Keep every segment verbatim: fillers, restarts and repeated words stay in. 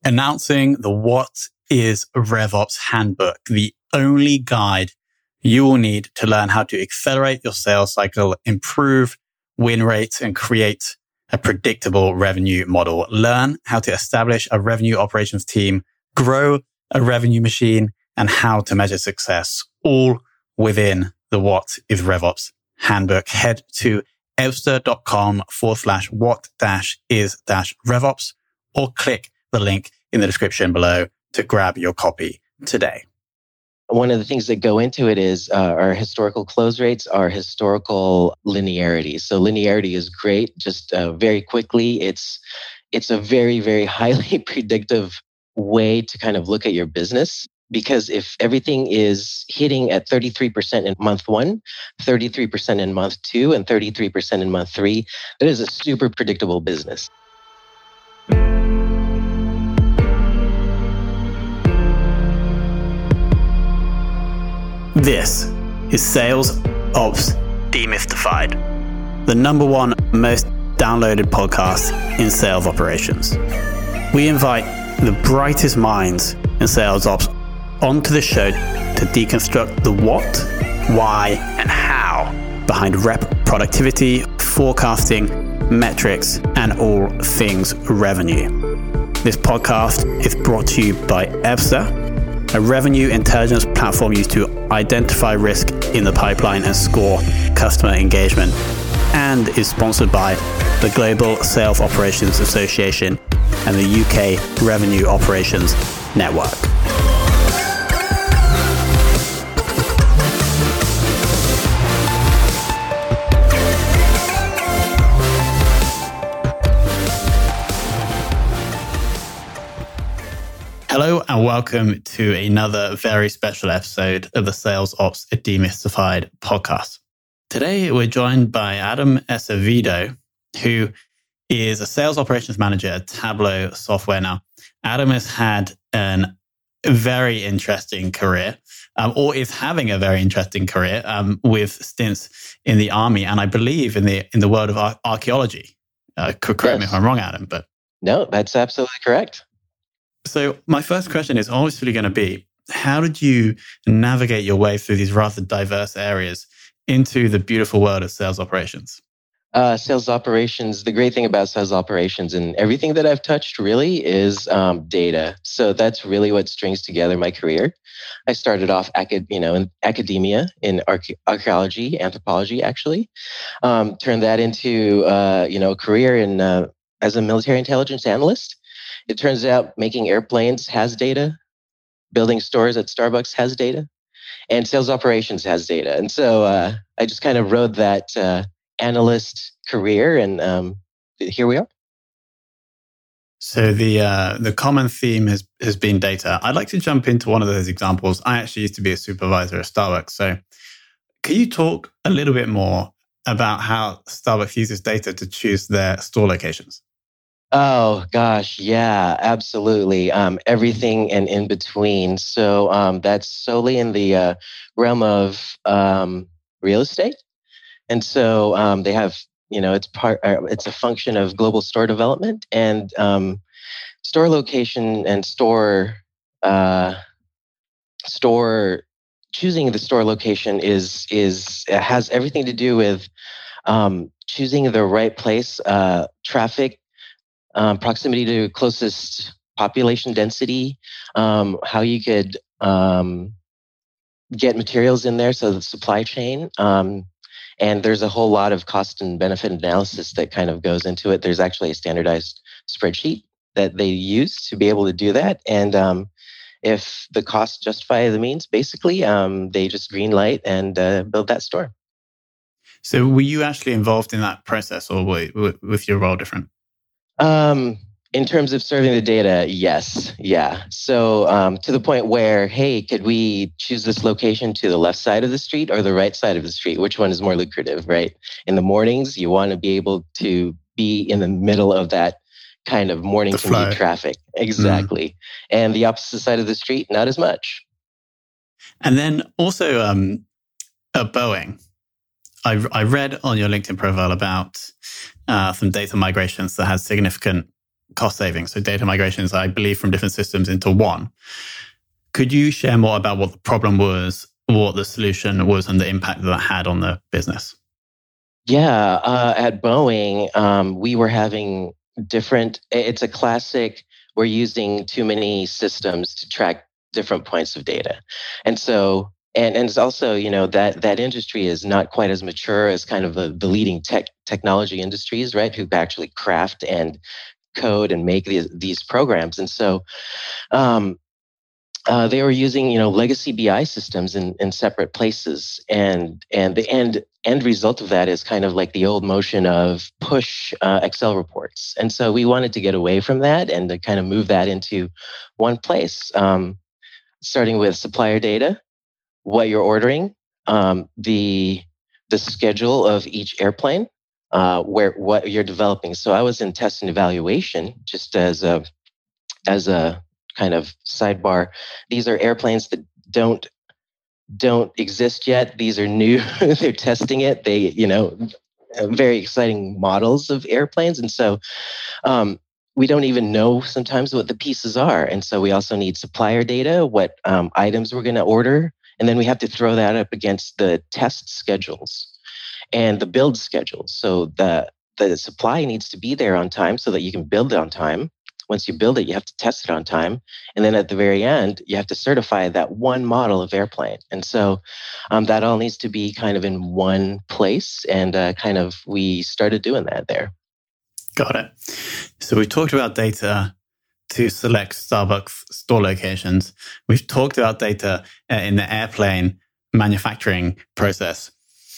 announcing the What is RevOps Handbook, the only guide you will need to learn how to accelerate your sales cycle, improve win rates, and create a predictable revenue model. Learn how to establish a revenue operations team, grow a revenue machine, and how to measure success, all within the What is RevOps Handbook. Head to ebster.com forward slash what dash is dash RevOps or click the link in the description below to grab your copy today. One of the things that go into it is uh, our historical close rates, our historical linearity. So linearity is great. Just uh, very quickly, it's it's a very, very highly predictive way to kind of look at your business. Because if everything is hitting at thirty-three percent in month one, thirty-three percent in month two, and thirty-three percent in month three, that is a super predictable business. This is Sales Ops Demystified, the number one most downloaded podcast in sales operations. We invite the brightest minds in sales ops onto the show to deconstruct the what, why, and how behind rep productivity, forecasting, metrics, and all things revenue. This podcast is brought to you by Ebster, a revenue intelligence platform used to identify risk in the pipeline and score customer engagement, and is sponsored by the Global Sales Operations Association and the U K Revenue Operations Network. Hello and welcome to another very special episode of the Sales Ops Demystified podcast. Today we're joined by Adam Acevedo, who is a sales operations manager at Tableau Software. Now, Adam has had an very interesting career, um, or is having a very interesting career um, with stints in the army, and I believe in the in the world of ar- archaeology. Uh, correct yes. me if I'm wrong, Adam, but no, that's absolutely correct. So my first question is obviously going to be, how did you navigate your way through these rather diverse areas into the beautiful world of sales operations? Uh, sales operations, the great thing about sales operations and everything that I've touched really is um, data. So that's really what strings together my career. I started off acad- you know, in academia in arche- archaeology, anthropology, actually. Um, turned that into uh, you know, a career in uh, as a military intelligence analyst. It turns out making airplanes has data, building stores at Starbucks has data, and sales operations has data. And so uh, I just kind of rode that uh, analyst career, and um, here we are. So the uh, the common theme has, has been data. I'd like to jump into one of those examples. I actually used to be a supervisor at Starbucks. So can you talk a little bit more about how Starbucks uses data to choose their store locations? Oh, gosh. Yeah, absolutely. Um, everything and in between. So um, that's solely in the uh, realm of um, real estate. And so um, they have, you know, it's part, uh, it's a function of global store development, and um, store location and store, uh, store, choosing the store location is, is, it has everything to do with um, choosing the right place, uh, traffic, Um, proximity to closest population density, um, how you could um, get materials in there, so the supply chain. Um, and there's a whole lot of cost and benefit analysis that kind of goes into it. There's actually a standardized spreadsheet that they use to be able to do that. And um, if the costs justify the means, basically, um, they just green light and uh, build that store. So were you actually involved in that process, or was your role different? Um, in terms of serving the data, yes. Yeah. So um, to the point where, hey, could we choose this location to the left side of the street or the right side of the street? Which one is more lucrative, right? In the mornings, you want to be able to be in the middle of that kind of morning the commute flow. traffic. Exactly. Mm. And the opposite side of the street, not as much. And then also um, at Boeing, I, I read on your LinkedIn profile about uh, some data migrations that had significant cost savings. So data migrations, I believe, from different systems into one. Could you share more about what the problem was, what the solution was, and the impact that that had on the business? Yeah, uh, at Boeing, um, we were having different, it's a classic, we're using too many systems to track different points of data. And so, and, and it's also, you know, that that industry is not quite as mature as kind of the, the leading tech technology industries, right, who actually craft and code and make these, these programs. And so, um, Uh, they were using, you know, legacy B I systems in, in separate places, and and the end end result of that is kind of like the old motion of push uh, Excel reports. And so we wanted to get away from that and to kind of move that into one place, um, starting with supplier data, what you're ordering, um, the the schedule of each airplane, uh, where what you're developing. So I was in test and evaluation, just as a as a kind of sidebar. These are airplanes that don't don't exist yet. These are new. They're testing it. They, you know, very exciting models of airplanes, and so um, we don't even know sometimes what the pieces are. And so we also need supplier data, what um, items we're going to order, and then we have to throw that up against the test schedules and the build schedules. So the the supply needs to be there on time so that you can build it on time. Once you build it, you have to test it on time. And then at the very end, you have to certify that one model of airplane. And so um, that all needs to be kind of in one place. And uh, kind of we started doing that there. Got it. So we talked about data to select Starbucks store locations. We've talked about data uh, in the airplane manufacturing process.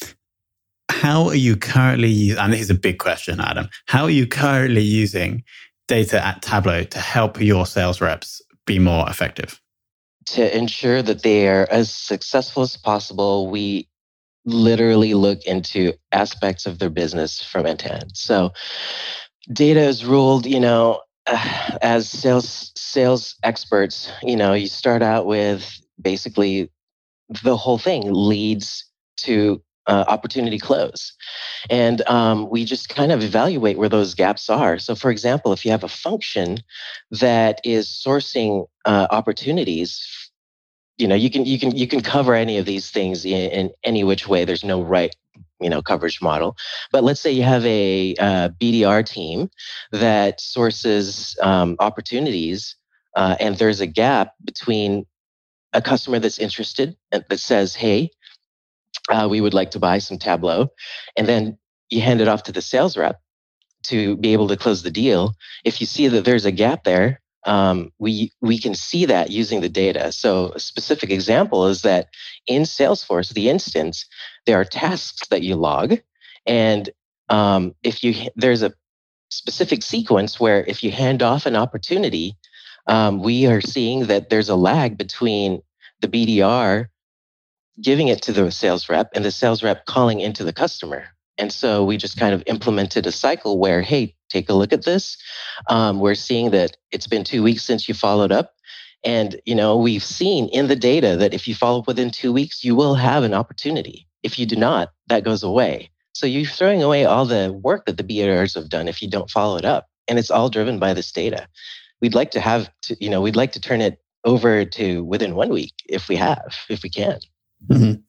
How are you currently, and this is a big question, Adam, how are you currently using data at Tableau to help your sales reps be more effective? To ensure that they are as successful as possible, we literally look into aspects of their business from end to end. So data is ruled, you know, uh, as sales sales experts, you know, you start out with basically the whole thing leads to uh, opportunity close. And um, we just kind of evaluate where those gaps are. So for example, if you have a function that is sourcing uh, opportunities, you know, you can you can you can cover any of these things in, in any which way. There's no right, you know, coverage model. But let's say you have a uh, B D R team that sources um, opportunities, uh, and there's a gap between a customer that's interested and that says, "Hey, uh, we would like to buy some Tableau," and then you hand it off to the sales rep to be able to close the deal. If you see that there's a gap there, um, we we can see that using the data. So a specific example is that in Salesforce, the instance, there are tasks that you log, and um, if you there's a specific sequence where if you hand off an opportunity, um, we are seeing that there's a lag between the B D R giving it to the sales rep and the sales rep calling into the customer. And so we just kind of implemented a cycle where, hey, take a look at this. Um, we're seeing that it's been two weeks since you followed up. And, you know, we've seen in the data that if you follow up within two weeks, you will have an opportunity. If you do not, that goes away. So you're throwing away all the work that the B D Rs have done if you don't follow it up. And it's all driven by this data. We'd like to have, to, you know, we'd like to turn it over to within one week if we have, if we can. Mm-hmm.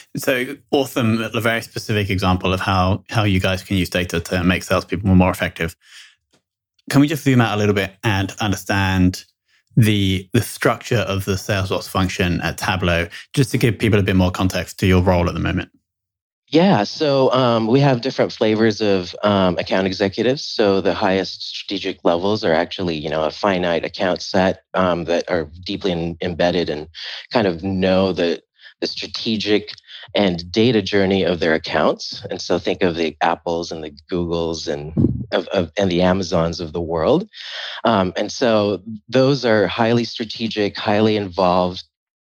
So awesome, a very specific example of how, how you guys can use data to make salespeople more effective. Can we just zoom out a little bit and understand the the structure of the Salesforce function at Tableau, just to give people a bit more context to your role at the moment? Yeah, so um, we have different flavors of um, account executives. So the highest strategic levels are actually, you know, a finite account set um, that are deeply in, embedded and kind of know the the strategic and data journey of their accounts. And so think of the Apples and the Googles and of, of and the Amazons of the world. Um, and so those are highly strategic, highly involved,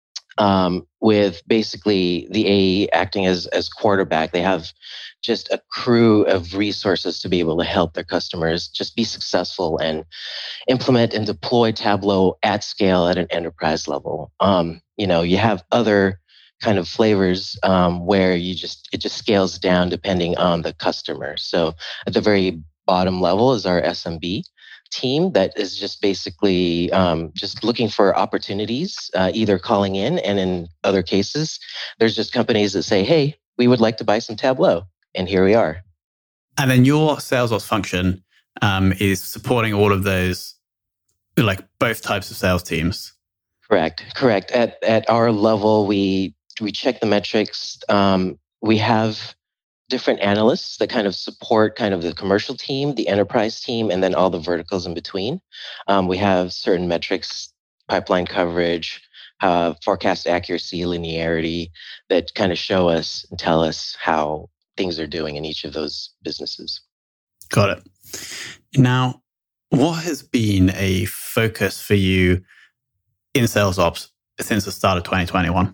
um, with basically the A E acting as as quarterback. They have just a crew of resources to be able to help their customers just be successful and implement and deploy Tableau at scale at an enterprise level. Um, you know, you have other kind of flavors um, where you just it just scales down depending on the customer. So at the very bottom level is our S M B. team that is just basically um, just looking for opportunities, uh, either calling in, and in other cases, there's just companies that say, hey, we would like to buy some Tableau. And here we are. And then your sales ops function um, is supporting all of those, like both types of sales teams. Correct. Correct. At at our level, we we check the metrics. Um, we have different analysts that kind of support kind of the commercial team, the enterprise team, and then all the verticals in between. Um, we have certain metrics, pipeline coverage, uh, forecast accuracy, linearity, that kind of show us and tell us how things are doing in each of those businesses. Got it. Now, what has been a focus for you in sales ops since the start of twenty twenty-one?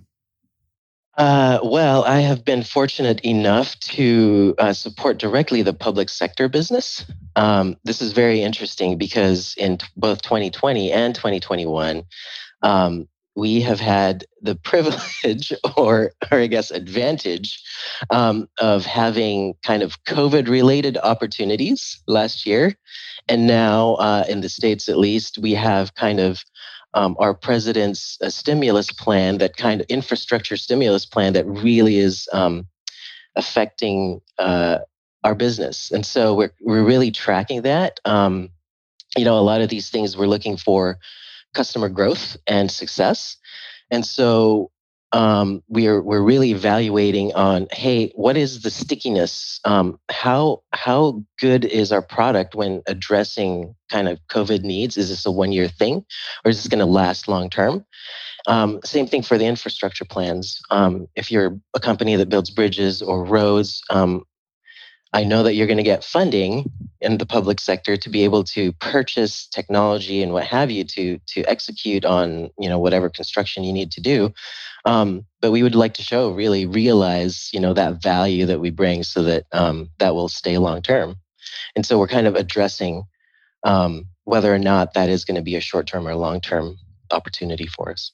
Uh, well, I have been fortunate enough to uh, support directly the public sector business. Um, this is very interesting because in t- both twenty twenty and twenty twenty-one, um, we have had the privilege or, or I guess, advantage um, of having kind of COVID-related opportunities last year. And now uh, in the States, at least, we have kind of Um, our president's uh, stimulus plan, that kind of infrastructure stimulus plan that really is um, affecting uh, our business. And so we're we're really tracking that. Um, you know, a lot of these things we're looking for customer growth and success. And so um, we're we're really evaluating on, hey, what is the stickiness? Um, how how good is our product when addressing kind of COVID needs? Is this a one year thing, or is this going to last long term? Um, same thing for the infrastructure plans. Um, if you're a company that builds bridges or roads, um, I know that you're going to get funding in the public sector to be able to purchase technology and what have you to to execute on, you know, whatever construction you need to do. Um, but we would like to show, really realize, you know, that value that we bring, so that um, that will stay long term. And so we're kind of addressing um, whether or not that is going to be a short term or long term opportunity for us.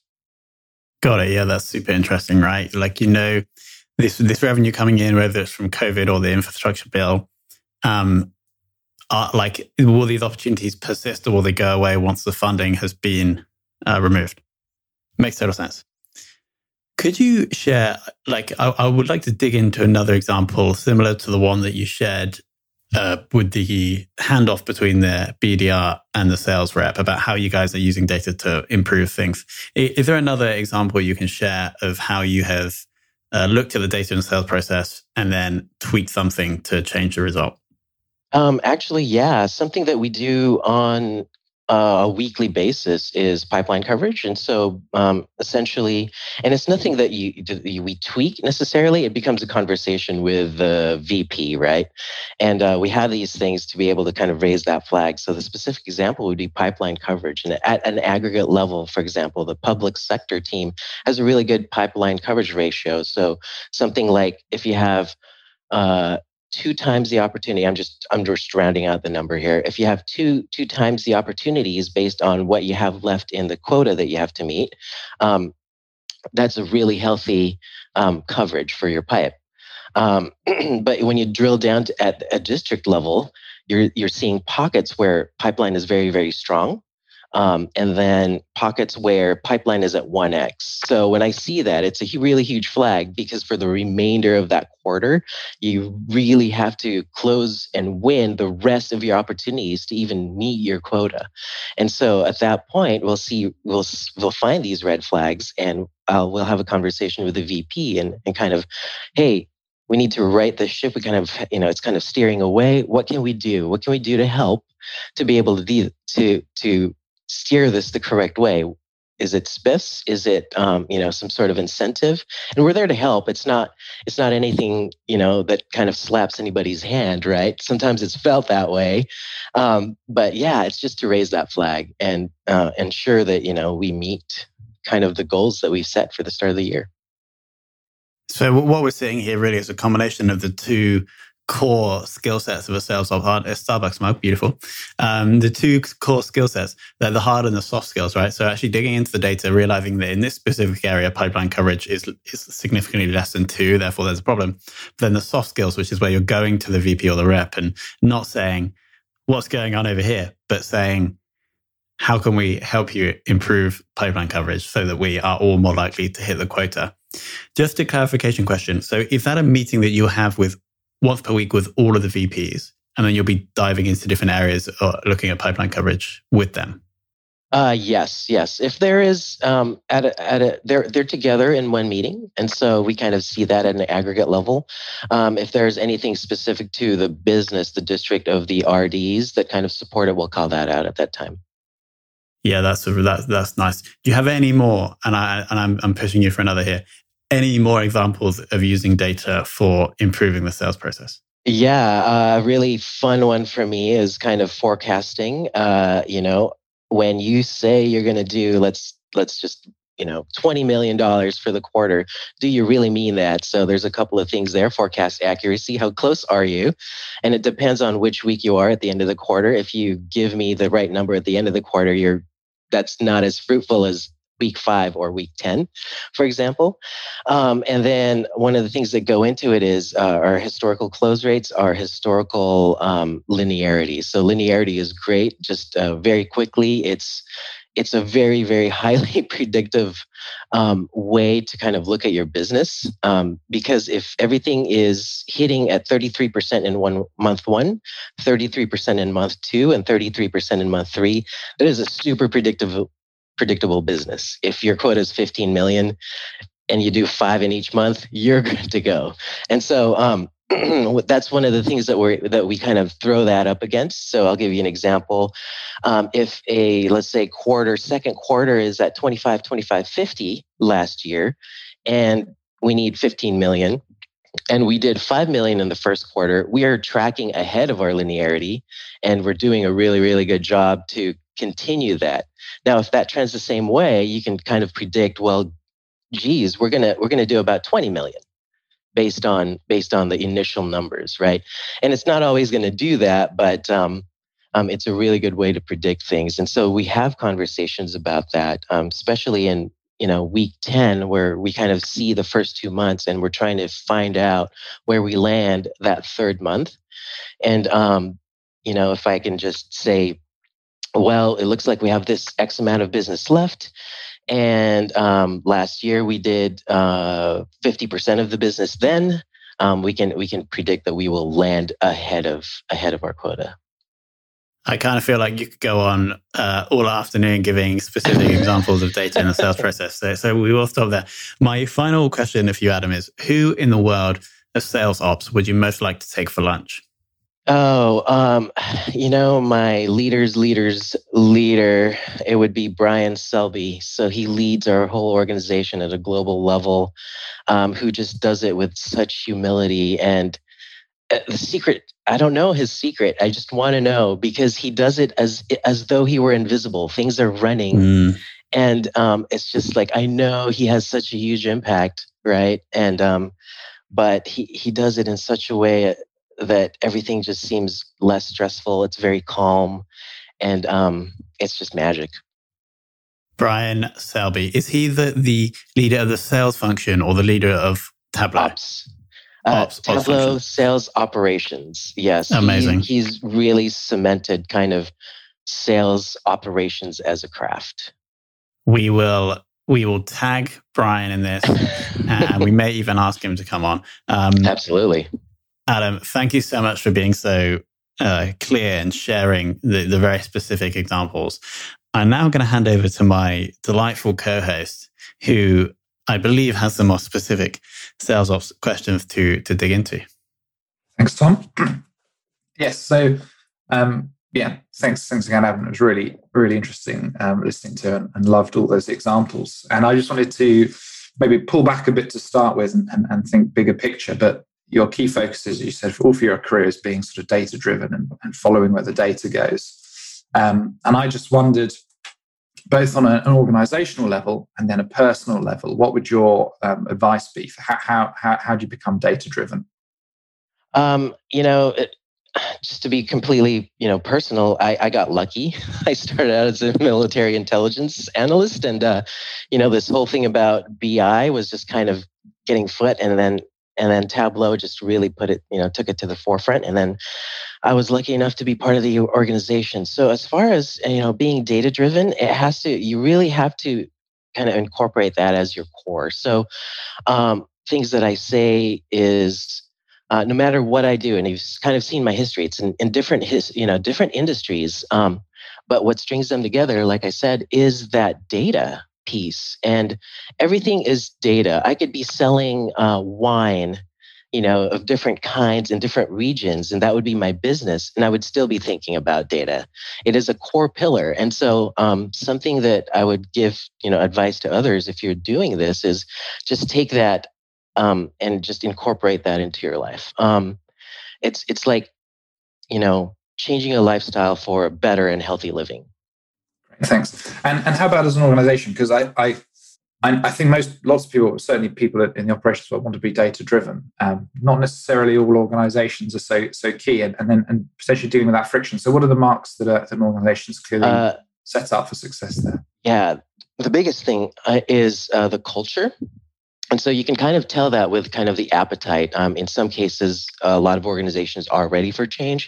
Got it. Yeah, that's super interesting, right? Like, you know, this this revenue coming in, whether it's from COVID or the infrastructure bill, um, are like, will these opportunities persist, or will they go away once the funding has been uh, removed? Makes total sense. Could you share, like, I, I would like to dig into another example similar to the one that you shared uh, with the handoff between the B D R and the sales rep, about how you guys are using data to improve things. Is, is there another example you can share of how you have uh, looked at the data in the sales process and then tweaked something to change the result? Um, actually, yeah, something that we do on uh, a weekly basis is pipeline coverage. And so um, essentially, and it's nothing that you, that you we tweak necessarily. It becomes a conversation with the V P, right? And uh, we have these things to be able to kind of raise that flag. So the specific example would be pipeline coverage. And at an aggregate level, for example, the public sector team has a really good pipeline coverage ratio. So something like, if you have uh, two times the opportunity, I'm just I'm just rounding out the number here. If you have two two times the opportunities based on what you have left in the quota that you have to meet, um, that's a really healthy um, coverage for your pipe. Um, but when you drill down to, at a district level, you're you're seeing pockets where pipeline is very, very strong. Um, and then pockets where pipeline is at one x. So when I see that, it's a really huge flag, because for the remainder of that quarter, you really have to close and win the rest of your opportunities to even meet your quota. And so at that point, we'll see, we'll we'll find these red flags, and uh, we'll have a conversation with the V P and, and kind of, hey, we need to right the ship. We kind of, you know, it's kind of steering away. What can we do? What can we do to help to be able to do, to to steer this the correct way? Is it spiffs? Is it um, you know, some sort of incentive? And we're there to help. It's not it's not anything, you know, that kind of slaps anybody's hand, right? Sometimes it's felt that way, um, but yeah, it's just to raise that flag and uh, ensure that, you know, we meet kind of the goals that we've set for the start of the year. So what we're seeing here really is a combination of the two core skill sets of a sales op. Hard, Starbucks mug, beautiful. Um, the two core skill sets, they're the hard and the soft skills, right? So actually digging into the data, realizing that in this specific area, pipeline coverage is, is significantly less than two, therefore there's a problem. But then the soft skills, which is where you're going to the V P or the rep and not saying, what's going on over here, but saying, how can we help you improve pipeline coverage so that we are all more likely to hit the quota? Just a clarification question. So is that a meeting that you'll have with once per week with all of the V Ps, and then you'll be diving into different areas or looking at pipeline coverage with them? Uh, yes, yes. If there is, um, at a, at a, they're they're together in one meeting, and so we kind of see that at an aggregate level. Um, if there's anything specific to the business, the district of the R Ds that kind of support it, we'll call that out at that time. Yeah, that's that's that's nice. Do you have any more? And I and I'm I'm pushing you for another here. Any more examples of using data for improving the sales process? Yeah, a really fun one for me is kind of forecasting. Uh, you know, when you say you're going to do, let's let's just you know, twenty million dollars for the quarter, do you really mean that? So there's a couple of things there. Forecast accuracy. How close are you? And it depends on which week you are at the end of the quarter. If you give me the right number at the end of the quarter, you're that's not as fruitful as week five or week ten, for example. Um, and then one of the things that go into it is uh, our historical close rates, our historical um, linearity. So linearity is great. Just uh, very quickly, it's it's a very, very highly predictive um, way to kind of look at your business. Um, because if everything is hitting at thirty-three percent in one month one, thirty-three percent in month two, and thirty-three percent in month three, that is a super predictive, predictable business. If your quota is fifteen million and you do five in each month, you're good to go. And so um, that's one of the things that we that we kind of throw that up against. So I'll give you an example. Um, if a, let's say quarter, second quarter is at twenty-five, twenty-five, fifty last year, and we need fifteen million, and we did five million in the first quarter, we are tracking ahead of our linearity, and we're doing a really, really good job to continue that. Now, if that trends the same way, you can kind of predict, well, geez, we're gonna we're gonna do about twenty million. Based on based on the initial numbers, right? And it's not always going to do that, but um, um, it's a really good way to predict things. And so we have conversations about that, um, especially in you know week ten, where we kind of see the first two months, and we're trying to find out where we land that third month. And um, you know, if I can just say, well, it looks like we have this X amount of business left. And um, last year we did uh, fifty percent of the business. Then um, we can we can predict that we will land ahead of ahead of our quota. I kind of feel like you could go on uh, all afternoon giving specific examples of data in the sales process. So, so we will stop there. My final question for you, Adam, is who in the world of sales ops would you most like to take for lunch? Oh, um, you know, my leader's leader's leader, it would be Brian Selby. So he leads our whole organization at a global level, um, who just does it with such humility. And the secret, I don't know his secret. I just want to know, because he does it as as though he were invisible. Things are running. Mm. And um, it's just like, I know he has such a huge impact, right? And um, but he, he does it in such a way that everything just seems less stressful. It's very calm, and um, it's just magic. Brian Selby, is he the, the leader of the sales function or the leader of Tableau? Ops. Uh, Ops, Tableau ops sales operations. Yes. Amazing. He, he's really cemented kind of sales operations as a craft. We will we will tag Brian in this, and we may even ask him to come on. Um, Absolutely. Adam, thank you so much for being so uh, clear and sharing the, the very specific examples. I'm now going to hand over to my delightful co-host, who I believe has some more specific sales ops questions to, to dig into. Thanks, Tom. Yes, so um, yeah, thanks, thanks again, Adam. It was really, really interesting um, listening to and, and loved all those examples. And I just wanted to maybe pull back a bit to start with and, and, and think bigger picture, but your key focus, as you said, for all for your career is being sort of data driven and, and following where the data goes. Um, and I just wondered, both on a, an organizational level and then a personal level, what would your um, advice be for how, how, how, how do you become data driven? Um, you know, it, just to be completely, you know, personal, I, I got lucky. I started out as a military intelligence analyst, and, uh, you know, this whole thing about B I was just kind of getting foot, and then And then Tableau just really put it, you know, took it to the forefront. And then I was lucky enough to be part of the organization. So as far as, you know, being data driven, it has to, you really have to kind of incorporate that as your core. So um, things that I say is, uh, no matter what I do, and you've kind of seen my history, it's in, in different his, you know, different industries. Um, but what strings them together, like I said, is that data piece, and everything is data. I could be selling uh, wine, you know, of different kinds in different regions, and that would be my business, and I would still be thinking about data. It is a core pillar, and so um, something that I would give, you know, advice to others if you're doing this is just take that um, and just incorporate that into your life. Um, it's it's like, you know, changing a lifestyle for better and healthy living. Thanks. And and how about as an organization? Because I, I I think most lots of people, certainly people in the operations world, want to be data driven. Um, not necessarily all organizations are so so key, and, and then and potentially dealing with that friction. So, what are the marks that, are, that an organization's clearly uh, set up for success there? Yeah, the biggest thing uh, is uh, the culture. And so you can kind of tell that with kind of the appetite. Um, in some cases, a lot of organizations are ready for change,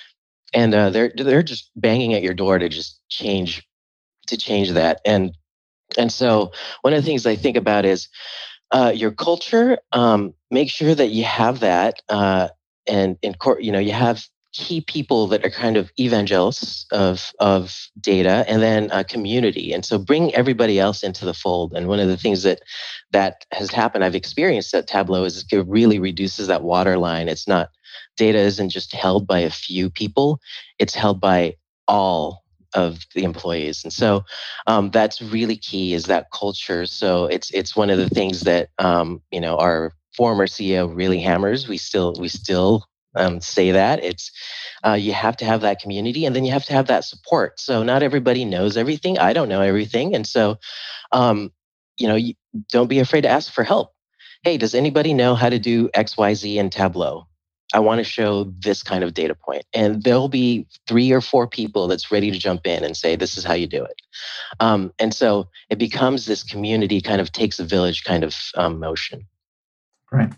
and uh, they're they're just banging at your door to just change to change that. And and so one of the things I think about is uh, your culture. Um, make sure that you have that, uh, and in court, you know, you have key people that are kind of evangelists of of data, and then a community. And so bring everybody else into the fold. And one of the things that that has happened, I've experienced at Tableau, is it really reduces that waterline. It's not, data isn't just held by a few people, it's held by all of the employees. And so um, that's really key, is that culture. So it's it's one of the things that um, you know, our former C E O really hammers. We still we still Um, say that it's uh, you have to have that community, and then you have to have that support. So not everybody knows everything. I don't know everything, and so um, you know, you, don't be afraid to ask for help. Hey, does anybody know how to do X Y Z in Tableau? I want to show this kind of data point, and there'll be three or four people that's ready to jump in and say, this is how you do it. Um, and so it becomes this community, kind of takes a village kind of um, motion. Right.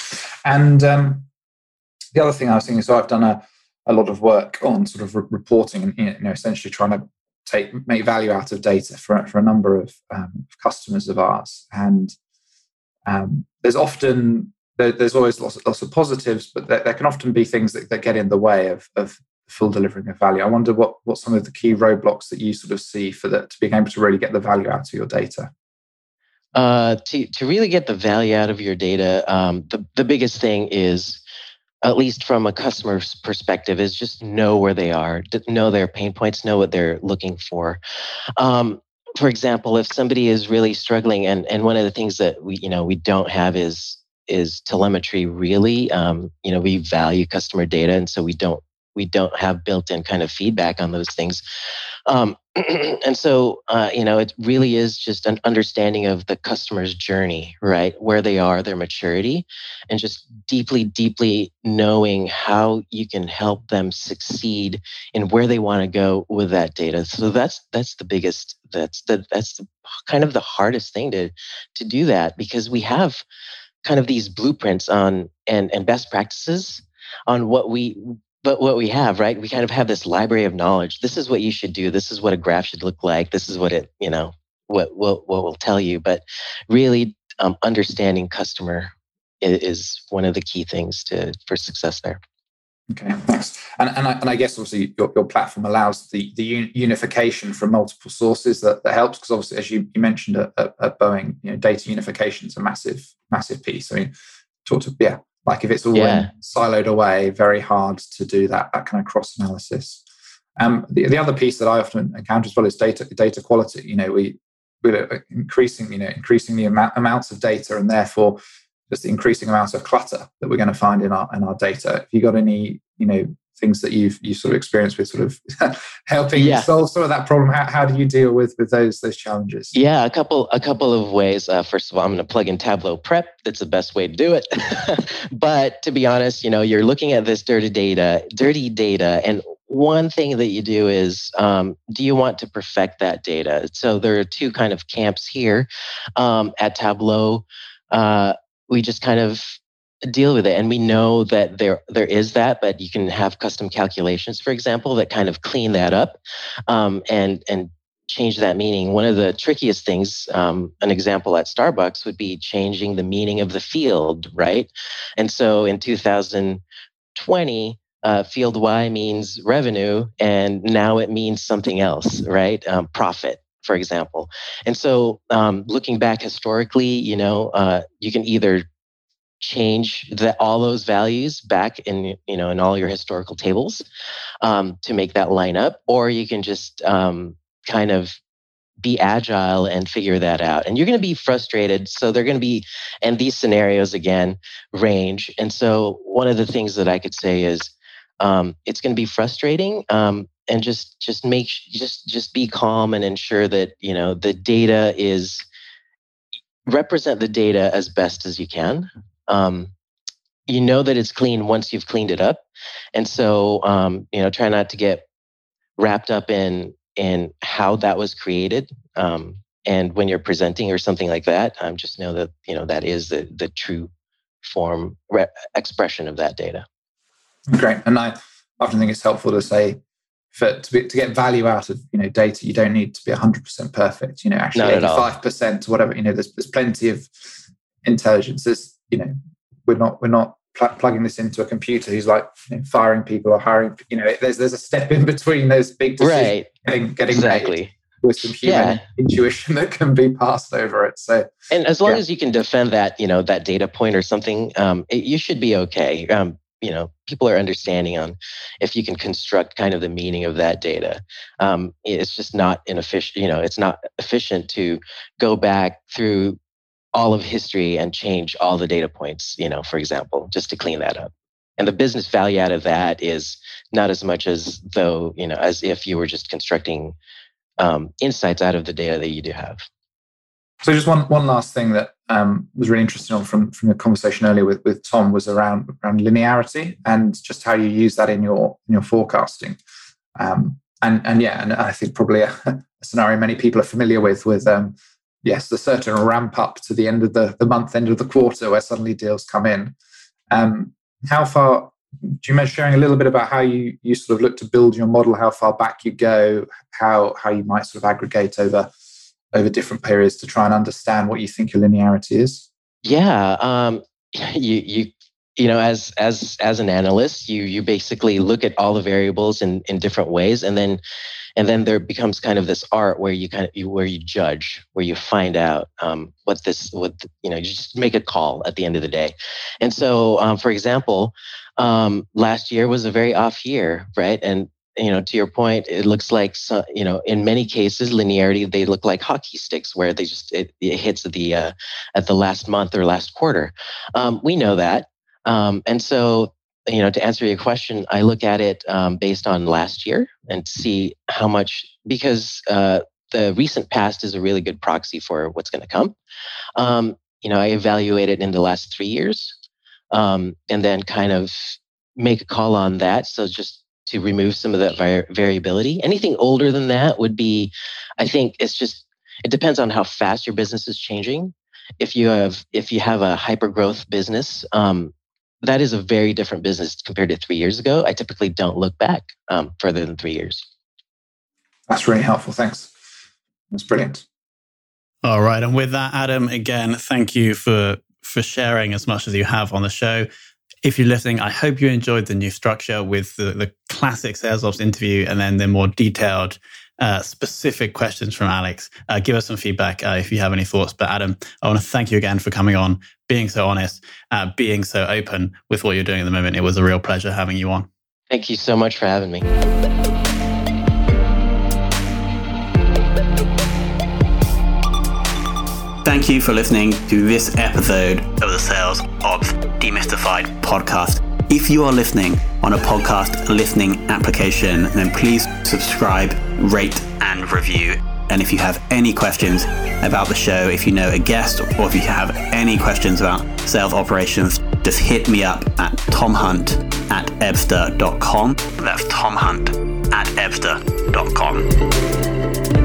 And um, the other thing I was thinking, so I've done a, a lot of work on sort of re- reporting and, you know, essentially trying to take make value out of data for, for a number of um, customers of ours. And um, there's often, there, there's always lots, lots of positives, but there, there can often be things that, that get in the way of, of full delivering of value. I wonder what, what some of the key roadblocks that you sort of see for that, to being able to really get the value out of your data. Uh, to, to really get the value out of your data, um, the, the biggest thing is, at least from a customer's perspective, is just know where they are, know their pain points, know what they're looking for. Um, for example, if somebody is really struggling, and, and one of the things that we, you know, we don't have is is telemetry. Really, um, you know, we value customer data, and so we don't we don't have built-in kind of feedback on those things. Um, and so, uh, you know, it really is just an understanding of the customer's journey, right? Where they are, their maturity, and just deeply, deeply knowing how you can help them succeed in where they want to go with that data. So that's that's the biggest, that's the that's the, kind of the hardest thing to to do that, because we have kind of these blueprints on and and best practices on what we. But what we have, right? We kind of have this library of knowledge. This is what you should do. This is what a graph should look like. This is what it, you know, what what what will tell you. But really, um, understanding customer is, is one of the key things to for success there. Okay, thanks. And and I, and I guess obviously your, your platform allows the the unification from multiple sources that, that helps, because obviously, as you, you mentioned at, at, at Boeing, you know, data unification is a massive massive piece. I mean, talk to yeah. Like if it's all yeah. siloed away, very hard to do that that kind of cross analysis. Um, the, the other piece that I often encounter as well is data data quality. You know, we we're increasing you know increasing the amount, amounts of data, and therefore just the increasing amounts of clutter that we're going to find in our in our data. Have you got any you know things that you've you sort of experienced with sort of helping yeah. solve some of that problem? How, how do you deal with with those those challenges? Yeah, a couple a couple of ways. Uh, first of all, I'm going to plug in Tableau Prep. That's the best way to do it. But to be honest, you know, you're looking at this dirty data, dirty data, and one thing that you do is, um, do you want to perfect that data? So there are two kind of camps here um, at Tableau. Uh, we just kind of deal with it. And we know that there there is that, but you can have custom calculations, for example, that kind of clean that up um, and and change that meaning. One of the trickiest things, um, an example at Starbucks would be changing the meaning of the field, right? And so in two thousand twenty, uh, field Y means revenue, and now it means something else, right? Um, profit, for example. And so um, looking back historically, you know, uh, you can either change the, all those values back in, you know, in all your historical tables um, to make that line up, or you can just um, kind of be agile and figure that out. And you're going to be frustrated. So they're going to be, and these scenarios again range. And so one of the things that I could say is um, it's going to be frustrating. Um, and just just make just just be calm and ensure that, you know, the data is represent the data as best as you can. Um, you know that it's clean once you've cleaned it up, and so um, you know, try not to get wrapped up in in how that was created. Um, and when you're presenting or something like that, um, just know that, you know, that is the the true form re- expression of that data. Great, and I often think it's helpful to say, for to, be, to get value out of, you know, data, you don't need to be one hundred percent perfect. You know, actually eighty-five percent, whatever. You know, there's there's plenty of intelligence. There's, you know, we're not we're not pl- plugging this into a computer who's like, you know, firing people or hiring. You know, there's there's a step in between those big decisions, right? Getting, getting exactly. made with some human yeah. intuition that can be passed over it. So, and as long yeah. as you can defend that, you know, that data point or something, um, it, you should be okay. Um, you know, people are understanding on if you can construct kind of the meaning of that data. Um, it's just not inefficient. You know, it's not efficient to go back through all of history and change all the data points, you know, for example, just to clean that up. And the business value out of that is not as much as though, you know, as if you were just constructing um, insights out of the data that you do have. So just one one last thing that um, was really interesting from from your conversation earlier with, with Tom was around around linearity and just how you use that in your in your forecasting. Um, and and yeah, and I think probably a, a scenario many people are familiar with with um, yes, the certain ramp up to the end of the, the month, end of the quarter, where suddenly deals come in. Um, how far, do you mind sharing a little bit about how you, you sort of look to build your model, how far back you go, how how you might sort of aggregate over over different periods to try and understand what you think your linearity is? Yeah, um, you you you know, as as as an analyst, you you basically look at all the variables in in different ways, and then. And then there becomes kind of this art where you kind of you, where you judge, where you find out um, what this, what you know, you just make a call at the end of the day. And so, um, for example, um, last year was a very off year, right? And you know, to your point, it looks like so, you know, in many cases, linearity they look like hockey sticks, where they just it, it hits at the uh, at the last month or last quarter. Um, we know that, um, and so. You know, to answer your question, I look at it um, based on last year and see how much, because uh, the recent past is a really good proxy for what's going to come. Um, you know, I evaluate it in the last three years um, and then kind of make a call on that. So just to remove some of that vari- variability. Anything older than that would be, I think it's just, it depends on how fast your business is changing. If you have, if you have a hyper growth business, um, that is a very different business compared to three years ago. I typically don't look back um, further than three years. That's really helpful. Thanks. That's brilliant. All right. And with that, Adam, again, thank you for, for sharing as much as you have on the show. If you're listening, I hope you enjoyed the new structure with the, the classic sales ops interview and then the more detailed Uh, specific questions from Alex. Uh, give us some feedback uh, if you have any thoughts. But Adam, I want to thank you again for coming on, being so honest, uh, being so open with what you're doing at the moment. It was a real pleasure having you on. Thank you so much for having me. Thank you for listening to this episode of the Sales Ops Demystified podcast. If you are listening on a podcast listening application, then please subscribe, rate, and review. And if you have any questions about the show, if you know a guest, or if you have any questions about sales operations, just hit me up at tomhunt at ebster dot com. That's tomhunt at ebster dot com.